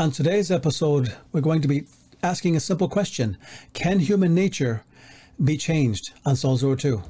On today's episode, we're going to be asking a simple question. Can human nature be changed on Soul Zero 2?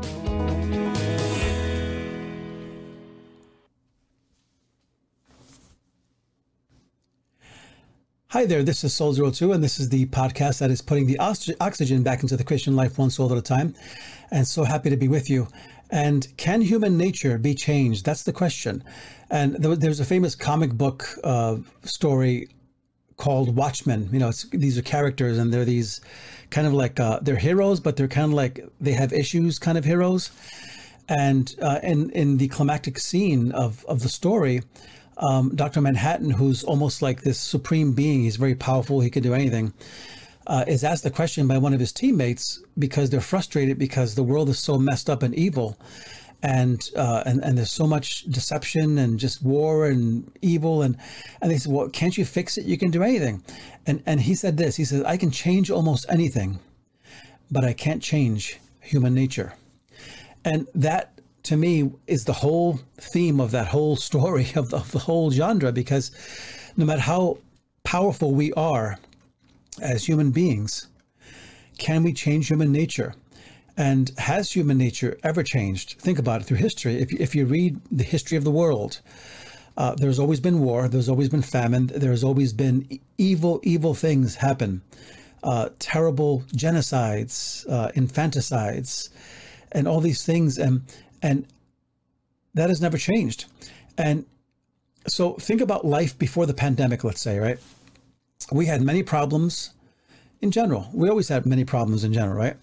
Hi there, this is Soul Zero 2, and this is the podcast that is putting the oxygen back into the Christian life one soul at a time. And so happy to be with you. And can human nature be changed? That's the question. And there's a famous comic book story called Watchmen. You know, these are characters, and they're these kind of like, they're heroes, but they're kind of like, they have issues kind of heroes. And in the climactic scene of the story, Dr. Manhattan, who's almost like this supreme being, he's very powerful, he can do anything, is asked the question by one of his teammates because they're frustrated because the world is so messed up and evil, and there's so much deception and just war and evil, and they said, well, can't you fix it? You can do anything. And he said this, he says, I can change almost anything, but I can't change human nature. And that, to me, is the whole theme of that whole story, of the whole genre, because no matter how powerful we are as human beings, can we change human nature? And has human nature ever changed? Think about it through history. If you read the history of the world, there's always been war, there's always been famine, there's always been evil things happen, terrible genocides, infanticides, and all these things, and that has never changed. And so think about life before the pandemic, let's say, right? We had many problems in general. We always had many problems in general, right?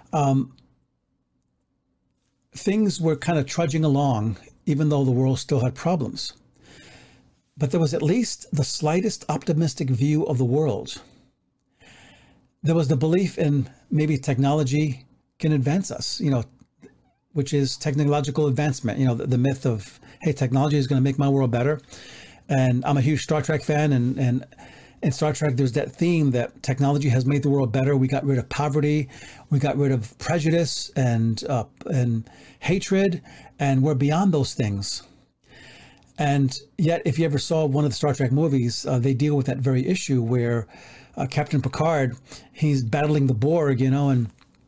Things were kind of trudging along, even though the world still had problems. But there was at least the slightest optimistic view of the world. There was the belief in maybe technology can advance us, you know, which is technological advancement, you know, the myth of, hey, technology is going to make my world better. And I'm a huge Star Trek fan, and in Star Trek, there's that theme that technology has made the world better. We got rid of poverty, we got rid of prejudice and hatred, and we're beyond those things. And yet, if you ever saw one of the Star Trek movies, they deal with that very issue where Captain Picard, he's battling the Borg, you know, and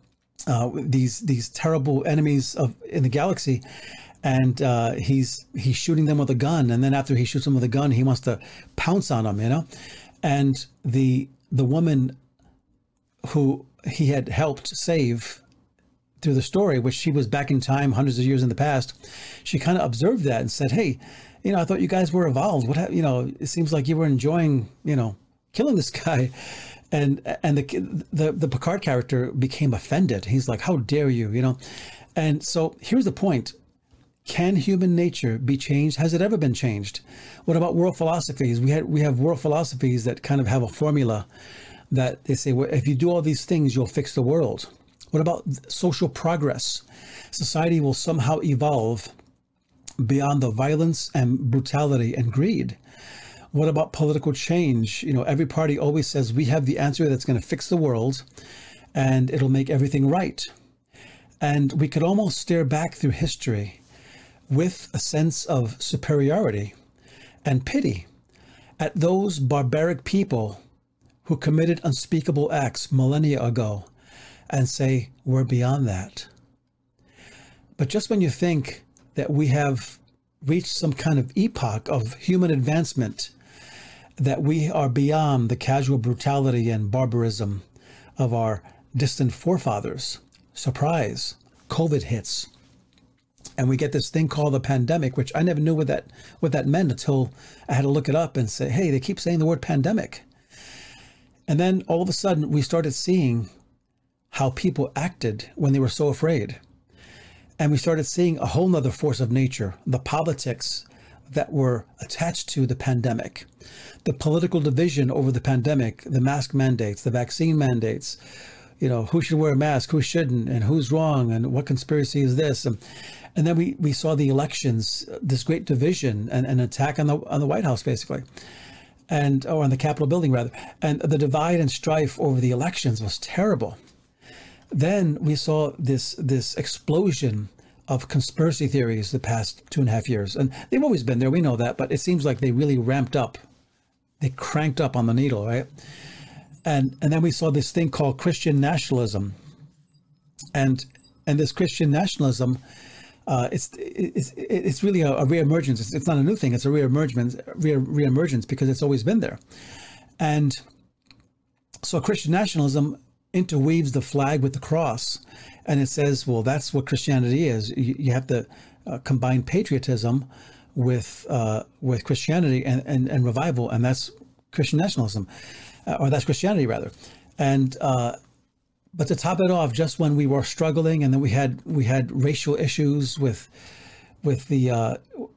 these terrible enemies in the galaxy, and he's shooting them with a gun, and then after he shoots them with a gun, he wants to pounce on them, you know. And the woman who he had helped save through the story, which she was back in time, hundreds of years in the past, she kind of observed that and said, hey, you know, I thought you guys were evolved. You know, it seems like you were enjoying, you know, killing this guy. And the Picard character became offended. He's like, how dare you, you know? And so here's the point. Can human nature be changed? Has it ever been changed? What about world philosophies? We have world philosophies that kind of have a formula that they say, well, if you do all these things, you'll fix the world. What about social progress? Society will somehow evolve beyond the violence and brutality and greed. What about political change? You know, every party always says we have the answer that's going to fix the world and it'll make everything right. And we could almost stare back through history with a sense of superiority and pity at those barbaric people who committed unspeakable acts millennia ago and say, we're beyond that. But just when you think that we have reached some kind of epoch of human advancement, that we are beyond the casual brutality and barbarism of our distant forefathers, surprise, COVID hits. And we get this thing called the pandemic, which I never knew what that meant until I had to look it up and say, hey, they keep saying the word pandemic. And then all of a sudden we started seeing how people acted when they were so afraid. And we started seeing a whole nother force of nature, the politics that were attached to the pandemic, the political division over the pandemic, the mask mandates, the vaccine mandates, you know, who should wear a mask, who shouldn't, and who's wrong, and what conspiracy is this? And then we saw the elections, this great division and an attack on the White House, basically, or on the Capitol building, rather. And the divide and strife over the elections was terrible. Then we saw this explosion of conspiracy theories the past 2.5 years. And they've always been there, we know that, but it seems like they really ramped up they cranked up on the needle, right? And then we saw this thing called Christian nationalism, and this Christian nationalism, it's really a reemergence. It's not a new thing. It's a reemergence because it's always been there. And so Christian nationalism interweaves the flag with the cross, and it says, well, that's what Christianity is. You have to combine patriotism with Christianity and revival, and that's Christian nationalism, or that's Christianity rather. And but to top it off, just when we were struggling, and then we had racial issues with the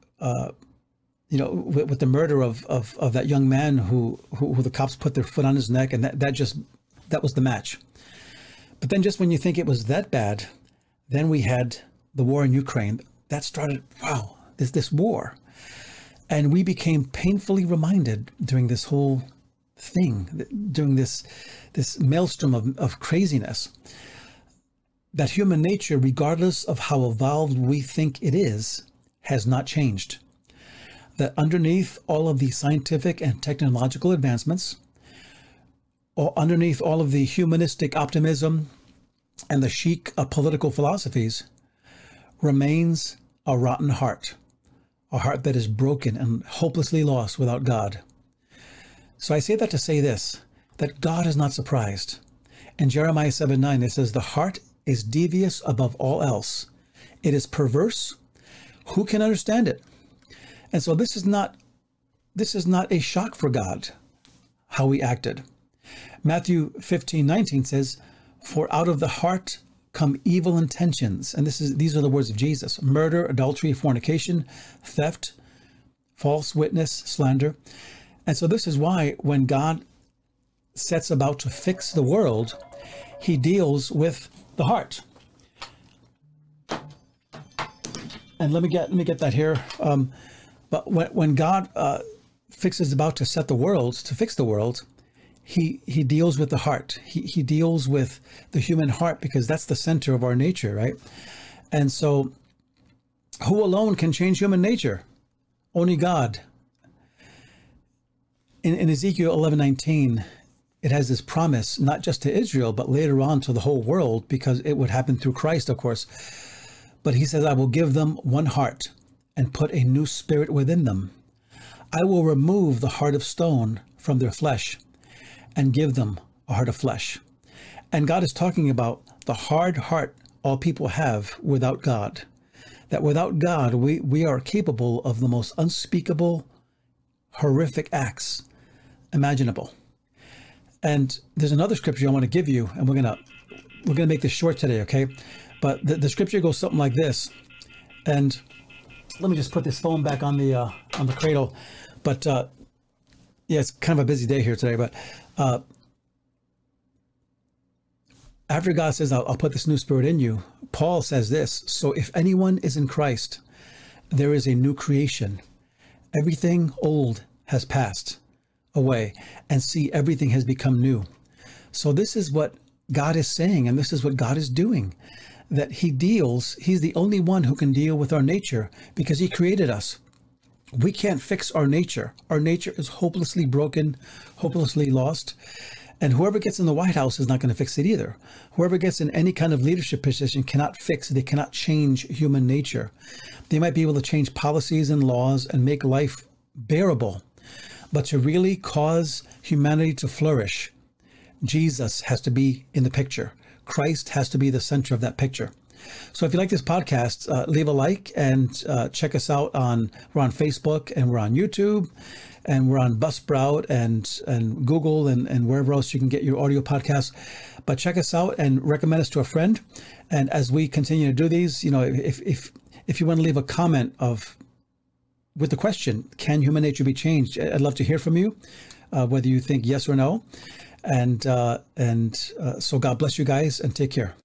with the murder of that young man who the cops put their foot on his neck, and that was the match. But then just when you think it was that bad, then we had the war in Ukraine. That started, wow, this war. And we became painfully reminded during this whole thing, during this maelstrom of craziness, that human nature, regardless of how evolved we think it is, has not changed. That underneath all of the scientific and technological advancements, or underneath all of the humanistic optimism and the chic of political philosophies, remains a rotten heart, a heart that is broken and hopelessly lost without God. So I say that to say this, that God is not surprised. In Jeremiah 7:9, it says, the heart is devious above all else. It is perverse. Who can understand it? And so this is not a shock for God, how we acted. Matthew 15:19 says, for out of the heart come evil intentions. And these are the words of Jesus: murder, adultery, fornication, theft, false witness, slander. And so this is why when God sets about to fix the world, he deals with the heart. And let me get that here. But when God fixes about to fix the world, he deals with the heart. He deals with the human heart, because that's the center of our nature, right? And so who alone can change human nature? Only God. In Ezekiel 11:19, it has this promise, not just to Israel, but later on to the whole world, because it would happen through Christ, of course. But he says, I will give them one heart and put a new spirit within them. I will remove the heart of stone from their flesh and give them a heart of flesh. And God is talking about the hard heart all people have without God. That without God, we are capable of the most unspeakable, horrific acts imaginable. And there's another scripture I want to give you, and we're gonna make this short today, okay? But the scripture goes something like this. And let me just put this phone back on the cradle. But yeah, it's kind of a busy day here today. But after God says, I'll put this new spirit in you, Paul says this: so if anyone is in Christ, there is a new creation. Everything old has passed away, and see, everything has become new. So this is what God is saying, and this is what God is doing, that he's the only one who can deal with our nature, because he created us. We can't fix our nature. Our nature is hopelessly broken, hopelessly lost. And whoever gets in the White House is not going to fix it either. Whoever gets in any kind of leadership position cannot they cannot change human nature. They might be able to change policies and laws and make life bearable. But to really cause humanity to flourish, Jesus has to be in the picture. Christ has to be the center of that picture. So if you like this podcast, leave a like and check us out we're on Facebook, and we're on YouTube, and we're on Buzzsprout and Google and wherever else you can get your audio podcasts. But check us out and recommend us to a friend. And as we continue to do these, if you want to leave a comment with the question, can human nature be changed? I'd love to hear from you, whether you think yes or no. And so God bless you guys, and take care.